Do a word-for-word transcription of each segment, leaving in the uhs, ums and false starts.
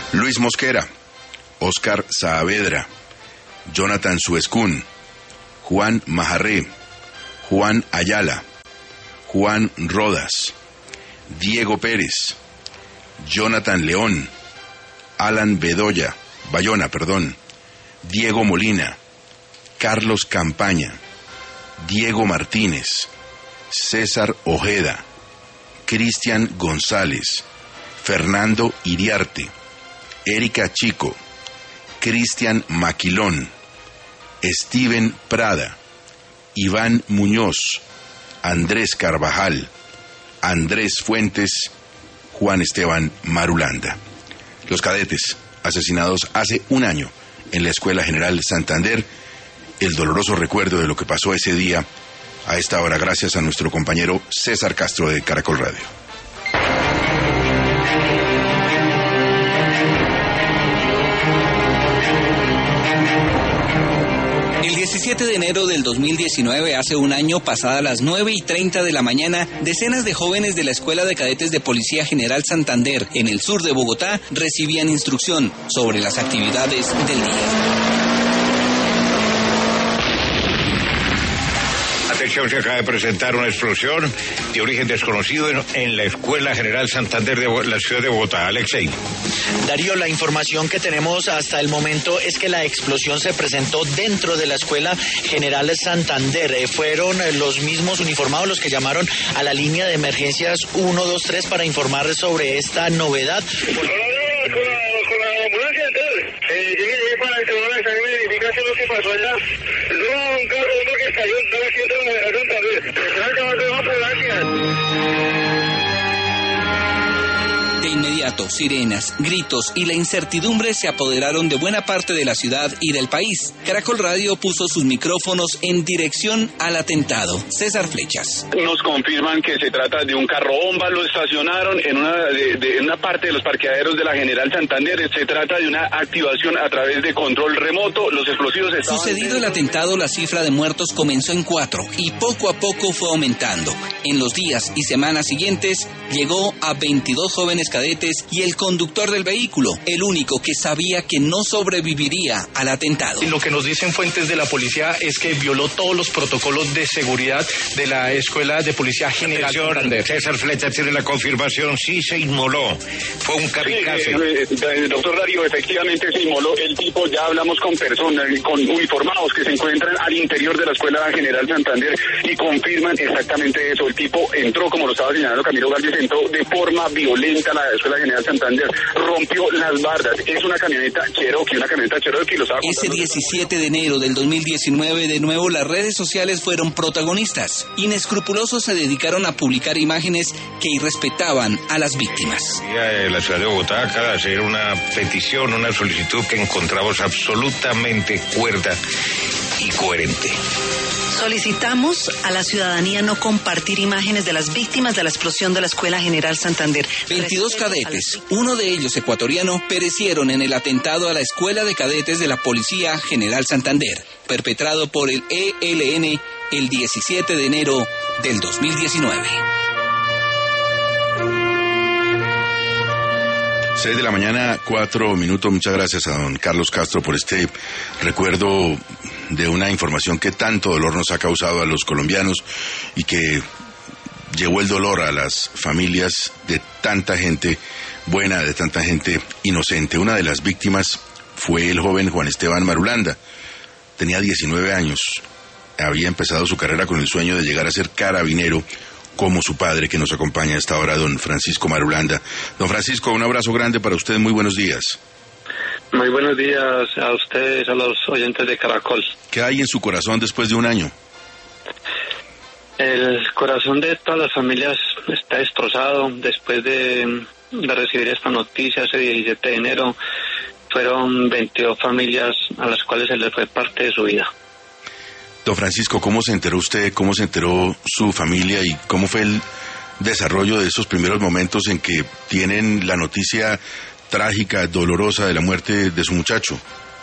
Luis Mosquera, Oscar Saavedra, Jonathan Suescún, Juan Majarré, Juan Ayala, Juan Rodas, Diego Pérez, Jonathan León, Alan Bedoya, Bayona, perdón, Diego Molina, Carlos Campaña, Diego Martínez, César Ojeda, Cristian González, Fernando Iriarte, Erika Chico, Cristian Maquilón, Steven Prada, Iván Muñoz, Andrés Carvajal, Andrés Fuentes, Juan Esteban Marulanda. Los cadetes asesinados hace un año en la Escuela General Santander. El doloroso recuerdo de lo que pasó ese día a esta hora, gracias a nuestro compañero César Castro de Caracol Radio. El diecisiete de enero del dos mil diecinueve, hace un año, pasada las nueve y treinta de la mañana, decenas de jóvenes de la Escuela de Cadetes de Policía General Santander, en el sur de Bogotá, recibían instrucción sobre las actividades del día. Atención, se acaba de presentar una explosión de origen desconocido en, en la Escuela General Santander de la ciudad de Bogotá. Alexei. Darío, la información que tenemos hasta el momento es que la explosión se presentó dentro de la Escuela General Santander. Eh, fueron eh, los mismos uniformados los que llamaron a la línea de emergencias uno dos tres para informar sobre esta novedad. Con la, con la ambulancia, entonces, eh, llegué, llegué para el segundo examen de verificación lo que pasó allá. No, un carro, uno que cayó, estaba haciendo la navegación también. Estaba acabando de ambulancia. De inmediato, sirenas, gritos y la incertidumbre se apoderaron de buena parte de la ciudad y del país. Caracol Radio puso sus micrófonos en dirección al atentado. César Flechas. Nos confirman que se trata de un carro bomba, lo estacionaron en una, de, de, en una parte de los parqueaderos de la General Santander. Se trata de una activación a través de control remoto. Los explosivos estaban... Sucedido el atentado, la cifra de muertos comenzó en cuatro y poco a poco fue aumentando. En los días y semanas siguientes llegó a veintidós jóvenes cadetes y el conductor del vehículo, el único que sabía que no sobreviviría al atentado. Lo que nos dicen fuentes de la policía es que violó todos los protocolos de seguridad de la Escuela de Policía General Santander. César Flecha tiene la confirmación, sí se inmoló, fue un kamikaze. Sí, eh, eh, doctor Darío, efectivamente se inmoló el tipo. Ya hablamos con personas, con uniformados que se encuentran al interior de la Escuela General Santander y confirman exactamente eso. El tipo entró, como lo estaba señalando Camilo Galvez, entró de forma violenta a la Escuela General Santander, rompió las bardas. Es una camioneta Cherokee, una camioneta Cherokee. Lo estaba Ese diecisiete de enero del dos mil diecinueve, de nuevo las redes sociales fueron protagonistas. Inescrupulosos se dedicaron a publicar imágenes que irrespetaban a las víctimas. La ciudad de Bogotá acaba de hacer una petición, una solicitud que encontramos absolutamente cuerda y coherente. Solicitamos a la ciudadanía no compartir imágenes de las víctimas de la explosión de la Escuela General Santander. veintidós cadetes, uno de ellos ecuatoriano, perecieron en el atentado a la Escuela de Cadetes de la Policía General Santander, perpetrado por el E L N el diecisiete de enero del dos mil diecinueve. seis de la mañana, cuatro minutos. Muchas gracias a don Carlos Castro por este recuerdo de una información que tanto dolor nos ha causado a los colombianos y que llevó el dolor a las familias de tanta gente buena, de tanta gente inocente. Una de las víctimas fue el joven Juan Esteban Marulanda. Tenía diecinueve años. Había empezado su carrera con el sueño de llegar a ser carabinero, como su padre, que nos acompaña a esta hora, don Francisco Marulanda. Don Francisco, un abrazo grande para usted, muy buenos días. Muy buenos días a ustedes, a los oyentes de Caracol. ¿Qué hay en su corazón después de un año? El corazón de todas las familias está destrozado después de, de recibir esta noticia ese diecisiete de enero. Fueron veintidós familias a las cuales se les fue parte de su vida. Don Francisco, ¿cómo se enteró usted, cómo se enteró su familia y cómo fue el desarrollo de esos primeros momentos en que tienen la noticia trágica, dolorosa de la muerte de su muchacho?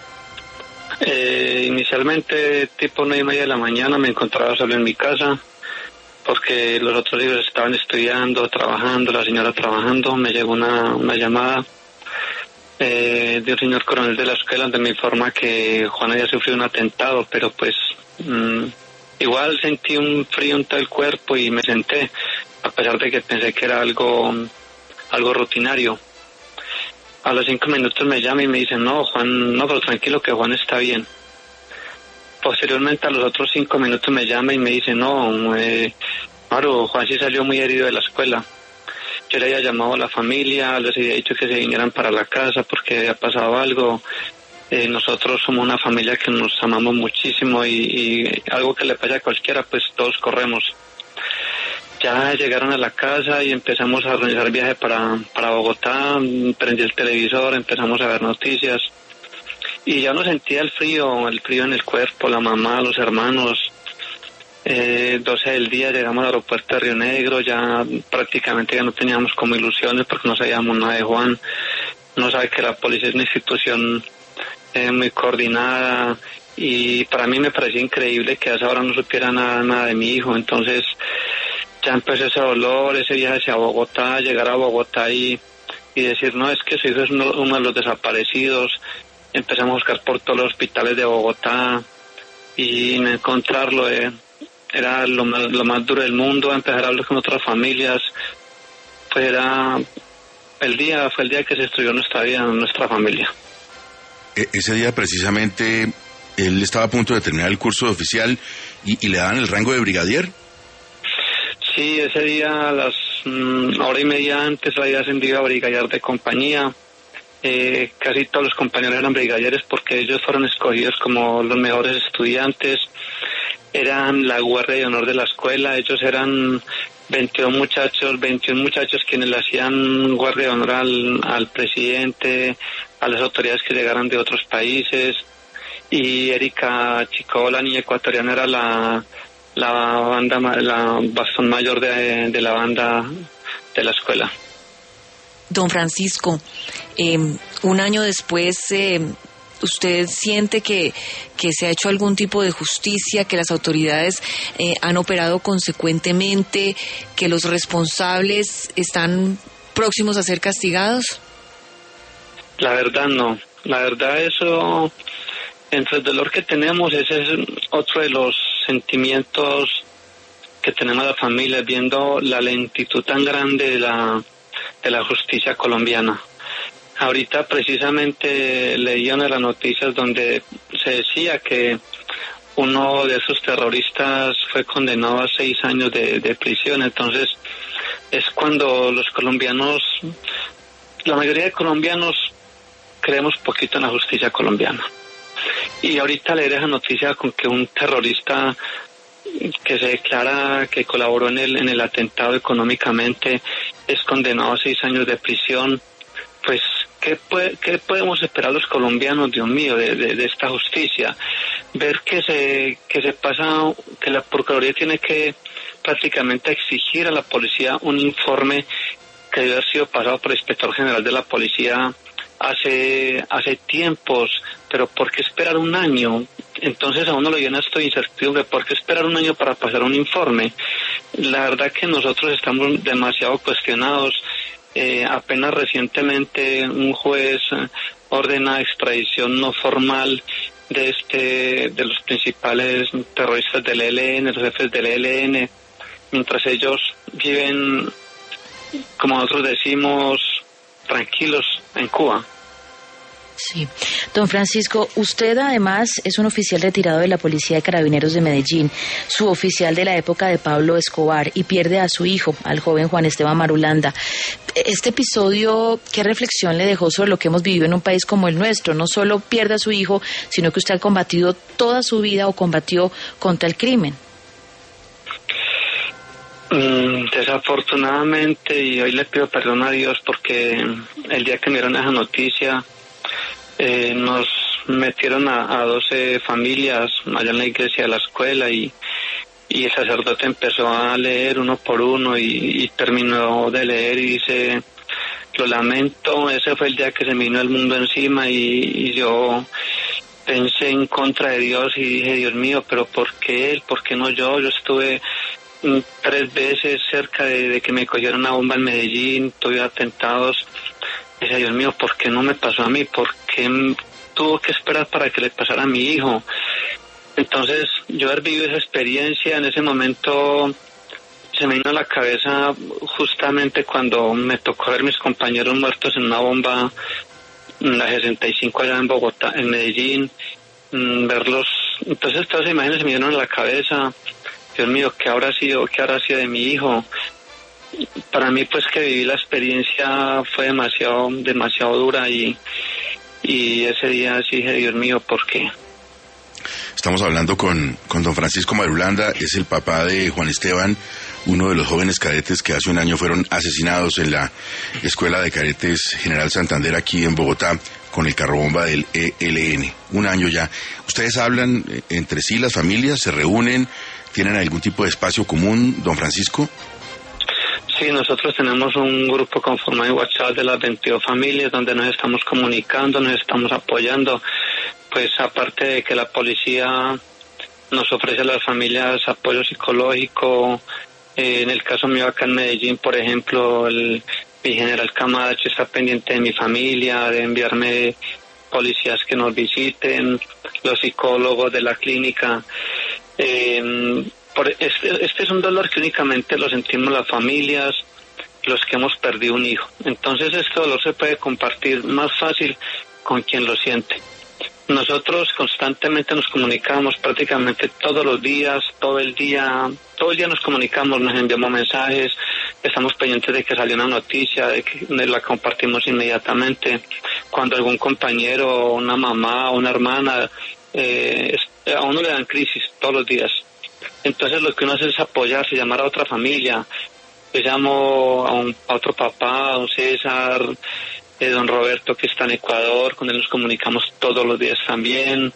Eh, inicialmente, tipo nueve y media de la mañana, me encontraba solo en mi casa porque los otros hijos estaban estudiando, trabajando, la señora trabajando. Me llegó una, una llamada eh, de un señor coronel de la escuela, donde me informa que Juan había sufrido un atentado, pero pues mmm, igual sentí un frío en todo el cuerpo y me senté, a pesar de que pensé que era algo, algo rutinario. A los cinco minutos me llama y me dice, no, Juan, no, pero tranquilo que Juan está bien. Posteriormente, a los otros cinco minutos me llama y me dice, no, eh, Maru, Juan sí salió muy herido de la escuela. Yo le había llamado a la familia, les había dicho que se vinieran para la casa porque había pasado algo. Eh, nosotros somos una familia que nos amamos muchísimo y, y algo que le pasa a cualquiera, pues todos corremos. Ya llegaron a la casa y empezamos a organizar viaje para, para Bogotá, prendí el televisor, empezamos a ver noticias y ya no sentía el frío, el frío en el cuerpo, la mamá, los hermanos. Eh, doce del día llegamos al aeropuerto de Río Negro, ya prácticamente ya no teníamos como ilusiones porque no sabíamos nada de Juan. No sabe que la policía es una institución eh, muy coordinada y para mí me parecía increíble que a esa hora no supiera nada, nada de mi hijo. Entonces ya empezó ese dolor, ese viaje hacia Bogotá, llegar a Bogotá y, y decir, no, es que su hijo es uno, uno de los desaparecidos. Empezamos a buscar por todos los hospitales de Bogotá y no encontrarlo eh, era lo más, lo más duro del mundo. Empezar a hablar con otras familias, pues era el día, fue el día que se destruyó nuestra vida, nuestra familia. E- ese día precisamente él estaba a punto de terminar el curso de oficial y, y le daban el rango de brigadier. Sí, ese día a las mm, hora y media antes había ascendido a brigadier de compañía. Eh, casi todos los compañeros eran brigadieres porque ellos fueron escogidos como los mejores estudiantes. Eran la guardia de honor de la escuela. Ellos eran veintidós muchachos, veintiún muchachos quienes le hacían guardia de honor al, al presidente, a las autoridades que llegaran de otros países. Y Erika Chico, la niña ecuatoriana, era la la banda, la bastón mayor de, de la banda de la escuela. Don Francisco, eh, un año después, eh, ¿usted siente que, que se ha hecho algún tipo de justicia, que las autoridades eh, han operado consecuentemente, que los responsables están próximos a ser castigados? La verdad no, la verdad eso, entre el dolor que tenemos, ese es otro de los sentimientos que tenemos la familia, viendo la lentitud tan grande de la de la justicia colombiana. Ahorita precisamente leí una de las noticias donde se decía que uno de esos terroristas fue condenado a seis años de, de prisión. Entonces es cuando los colombianos, la mayoría de colombianos, creemos poquito en la justicia colombiana. Y ahorita leer esa noticia con que un terrorista que se declara que colaboró en el en el atentado económicamente es condenado a seis años de prisión, pues ¿qué, puede, qué podemos esperar los colombianos, Dios mío, de, de, de esta justicia? Ver que se que se pasa, que la Procuraduría tiene que prácticamente exigir a la policía un informe que debe haber sido pasado por el inspector general de la policía hace hace tiempos, pero ¿por qué esperar un año? Entonces a uno lo llena esto de incertidumbre, ¿por qué esperar un año para pasar un informe? La verdad que nosotros estamos demasiado cuestionados. Eh, apenas recientemente un juez ordena extradición no formal de este de los principales terroristas del E L N, los jefes del E L N, mientras ellos viven, como nosotros decimos, tranquilos en Cuba. Sí. Don Francisco, usted además es un oficial retirado de la Policía de Carabineros de Medellín, suboficial de la época de Pablo Escobar, y pierde a su hijo, al joven Juan Esteban Marulanda. Este episodio, ¿qué reflexión le dejó sobre lo que hemos vivido en un país como el nuestro? No solo pierde a su hijo, sino que usted ha combatido toda su vida o combatió contra el crimen. Mm, desafortunadamente, y hoy le pido perdón a Dios porque el día que me dieron esa noticia, Eh, nos metieron a, a doce familias allá en la iglesia de la escuela y, y el sacerdote empezó a leer uno por uno y, y terminó de leer y dice, lo lamento, ese fue el día que se me vino el mundo encima y, y yo pensé en contra de Dios y dije, Dios mío, pero ¿por qué él? ¿Por qué no yo? Yo estuve mm, tres veces cerca de, de que me cogieron una bomba en Medellín, tuve atentados Decía, Dios mío, ¿por qué no me pasó a mí? ¿Por qué tuvo que esperar para que le pasara a mi hijo? Entonces, yo haber vivido esa experiencia, en ese momento se me vino a la cabeza justamente cuando me tocó ver mis compañeros muertos en una bomba en la sesenta y cinco allá en Bogotá, en Medellín, verlos. Entonces todas esas imágenes se me vinieron a la cabeza. Dios mío, ¿qué habrá sido, qué habrá sido de mi hijo? Para mí, pues, que viví la experiencia fue demasiado, demasiado dura y, y ese día sí dije, Dios mío, ¿por qué? Estamos hablando con, con don Francisco Marulanda, es el papá de Juan Esteban, uno de los jóvenes cadetes que hace un año fueron asesinados en la Escuela de Cadetes General Santander aquí en Bogotá con el carrobomba del E L N. Un año ya. ¿Ustedes hablan entre sí, las familias, se reúnen, tienen algún tipo de espacio común, don Francisco? Sí, nosotros tenemos un grupo conformado en WhatsApp de las veintidós familias donde nos estamos comunicando, nos estamos apoyando. Pues aparte de que la policía nos ofrece a las familias apoyo psicológico, eh, en el caso mío acá en Medellín, por ejemplo, el, mi general Camacho está pendiente de mi familia, de enviarme policías que nos visiten, los psicólogos de la clínica. Eh, por, este, este es un dolor que únicamente lo sentimos las familias, los que hemos perdido un hijo. Entonces este dolor se puede compartir más fácil con quien lo siente. Nosotros constantemente nos comunicamos prácticamente todos los días, todo el día, todo el día nos comunicamos, nos enviamos mensajes, estamos pendientes de que salió una noticia, de que la compartimos inmediatamente. Cuando algún compañero, una mamá, una hermana, eh, a uno le dan crisis todos los días. Entonces lo que uno hace es apoyarse, llamar a otra familia. Yo llamo a, un, a otro papá, a un César, de don Roberto que está en Ecuador, con él nos comunicamos todos los días también,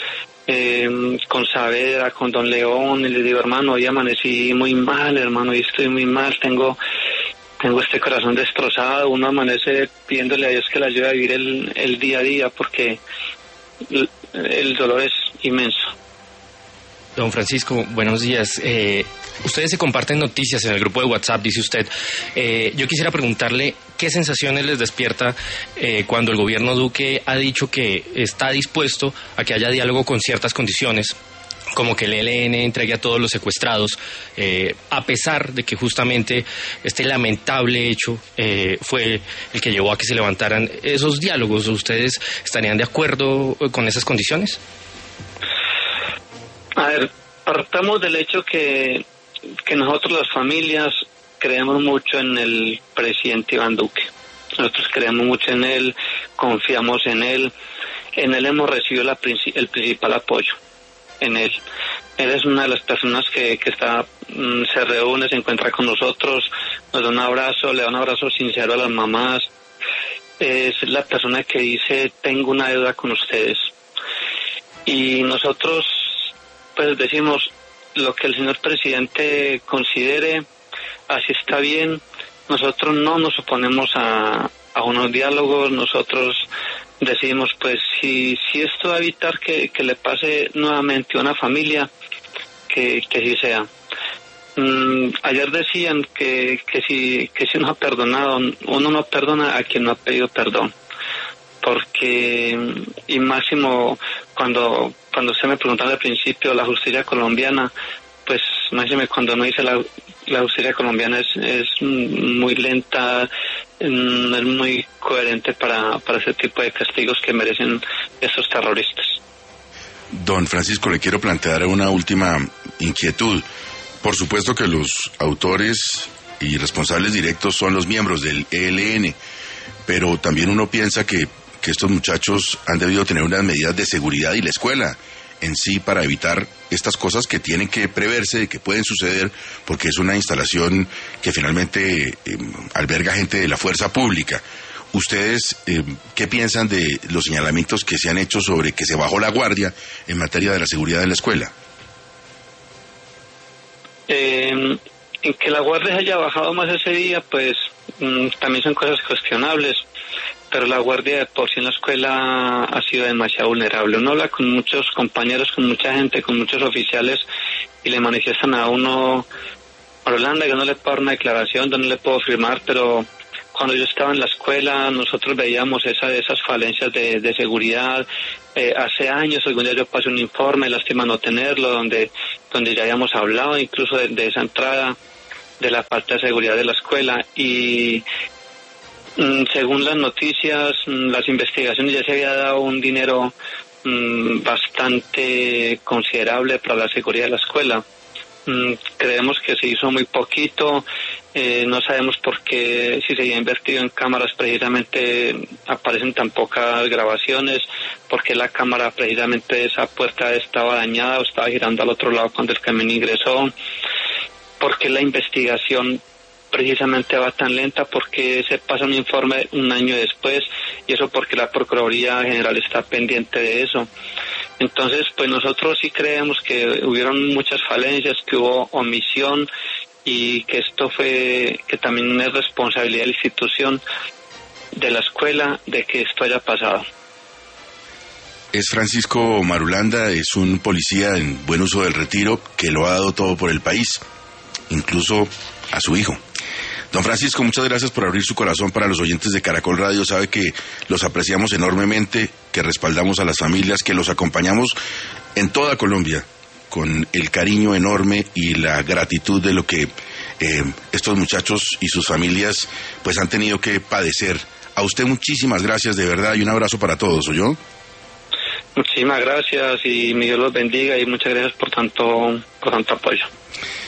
eh, con Saavedra, con don León, y le digo, hermano, hoy amanecí muy mal, hermano, hoy estoy muy mal, tengo tengo este corazón destrozado. Uno amanece pidiéndole a Dios que le ayude a vivir el, el día a día, porque el, el dolor es inmenso. Don Francisco, buenos días. Eh, ustedes se comparten noticias en el grupo de WhatsApp, dice usted. Eh, yo quisiera preguntarle qué sensaciones les despierta eh, cuando el gobierno Duque ha dicho que está dispuesto a que haya diálogo con ciertas condiciones, como que el E L N entregue a todos los secuestrados, eh, a pesar de que justamente este lamentable hecho eh, fue el que llevó a que se levantaran esos diálogos. ¿Ustedes estarían de acuerdo con esas condiciones? A ver, partamos del hecho que, que nosotros las familias creemos mucho en el presidente Iván Duque. Nosotros creemos mucho en él, confiamos en él, en él hemos recibido la, el principal apoyo, en él. Él es una de las personas que, que está, se reúne, se encuentra con nosotros, nos da un abrazo, le da un abrazo sincero a las mamás. Es la persona que dice, tengo una deuda con ustedes. Y nosotros pues decimos, lo que el señor presidente considere, así está bien. Nosotros no nos oponemos a, a unos diálogos, nosotros decimos, pues si si esto va a evitar que, que le pase nuevamente a una familia, que, que sí sea. Mm, ayer decían que, que, si, que si uno ha perdonado, uno no perdona a quien no ha pedido perdón. Porque, y máximo, cuando cuando usted me preguntaba al principio la justicia colombiana, pues máximo cuando uno dice la, la justicia colombiana es, es muy lenta, es muy coherente para, para ese tipo de castigos que merecen esos terroristas. Don Francisco, le quiero plantear una última inquietud. Por supuesto que los autores y responsables directos son los miembros del E L N, pero también uno piensa que que estos muchachos han debido tener unas medidas de seguridad y la escuela en sí para evitar estas cosas que tienen que preverse, que pueden suceder, porque es una instalación que finalmente eh, alberga gente de la fuerza pública. ¿Ustedes eh, qué piensan de los señalamientos que se han hecho sobre que se bajó la guardia en materia de la seguridad en la escuela? Eh, en que la guardia haya bajado más ese día, pues mm, también son cosas cuestionables. Pero la guardia de por sí en la escuela ha sido demasiado vulnerable. Uno habla con muchos compañeros, con mucha gente, con muchos oficiales y le manifiestan a uno, Orlando, yo no le puedo dar una declaración, yo no le puedo firmar, pero cuando yo estaba en la escuela, nosotros veíamos esa, esas falencias de, de seguridad. Eh, hace años, algún día yo pasé un informe, lástima no tenerlo, donde, donde ya habíamos hablado incluso de, de esa entrada, de la falta de seguridad de la escuela. Y mm, según las noticias, mm, las investigaciones, ya se había dado un dinero mm, bastante considerable para la seguridad de la escuela. Mm, creemos que se hizo muy poquito. Eh, no sabemos por qué, si se había invertido en cámaras, precisamente aparecen tan pocas grabaciones, porque la cámara, precisamente esa puerta estaba dañada o estaba girando al otro lado cuando el camión ingresó, porque la investigación precisamente va tan lenta, porque se pasa un informe un año después, y eso porque la Procuraduría General está pendiente de eso. Entonces, pues nosotros sí creemos que hubieron muchas falencias, que hubo omisión, y que esto fue, que también es responsabilidad de la institución, de la escuela, de que esto haya pasado. Es Francisco Marulanda, es un policía en buen uso del retiro que lo ha dado todo por el país, incluso a su hijo. Don Francisco, muchas gracias por abrir su corazón para los oyentes de Caracol Radio. Sabe que los apreciamos enormemente, que respaldamos a las familias, que los acompañamos en toda Colombia con el cariño enorme y la gratitud de lo que eh, estos muchachos y sus familias pues han tenido que padecer. A usted muchísimas gracias, de verdad, y un abrazo para todos, ¿oyó? Muchísimas gracias y mi Dios los bendiga, y muchas gracias por tanto, por tanto apoyo.